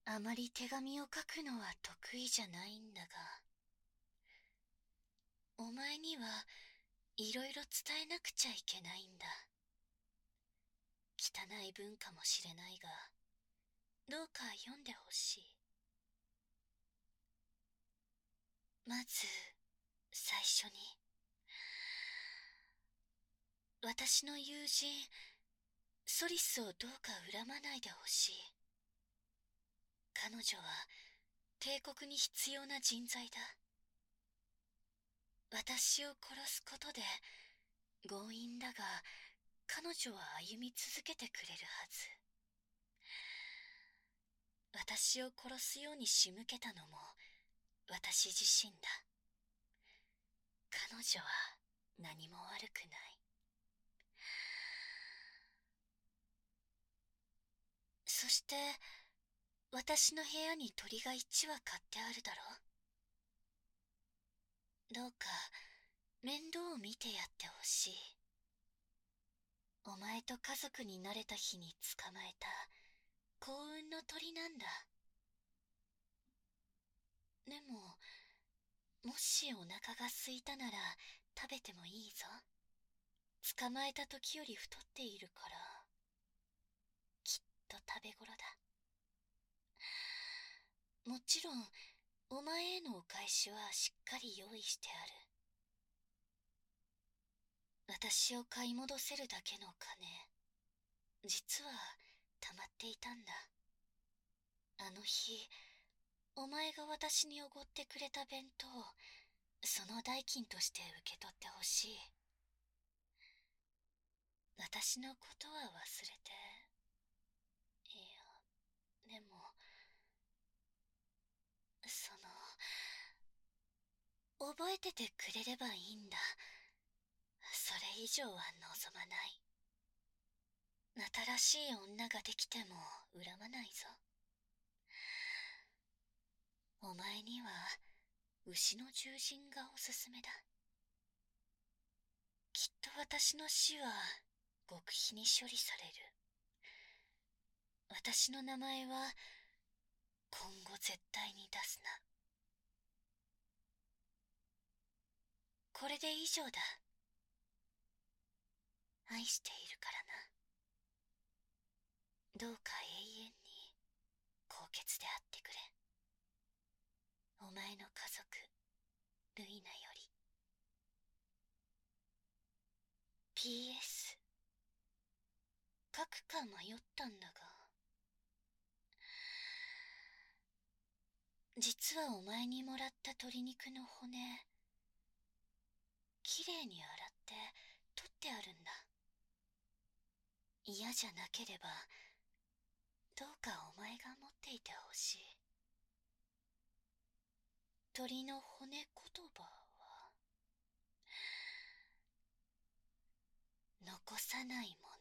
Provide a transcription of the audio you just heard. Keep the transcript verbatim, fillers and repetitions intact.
あまり手紙を書くのは得意じゃないんだが、お前にはいろいろ伝えなくちゃいけないんだ。汚い文かもしれないが、どうか読んでほしい。まず、最初に、私の友人、ソリスをどうか恨まないでほしい。彼女は帝国に必要な人材だ。私を殺すことで強引だが彼女は歩み続けてくれるはず。私を殺すように仕向けたのも私自身だ。彼女は何も悪くない。そして私の部屋に鳥が一羽飼ってあるだろう。どうか面倒を見てやってほしい。お前と家族になれた日に捕まえた幸運の鳥なんだ。でも、もしお腹が空いたなら食べてもいいぞ。捕まえた時より太っているから、きっと食べ頃だ。もちろん、お前へのお返しはしっかり用意してある。私を買い戻せるだけの金、実は溜まっていたんだ。あの日、お前が私におごってくれた弁当、その代金として受け取ってほしい。私のことは忘れて。いや、でも、その、覚えててくれればいいんだ。それ以上は望まない。新しい女ができても恨まないぞ。お前には牛の獣人がおすすめだ。きっと私の死は極秘に処理される。私の名前は今後絶対に出すな。これで以上だ。愛しているからな。どうか永遠に高潔であってくれ。お前の家族、ルイナより。 ピーエス 書くか迷ったんだが、実はお前にもらった鶏肉の骨、きれいに洗って取ってあるんだ。嫌じゃなければどうかお前が持っていてほしい。鳥の骨言葉は、残さないも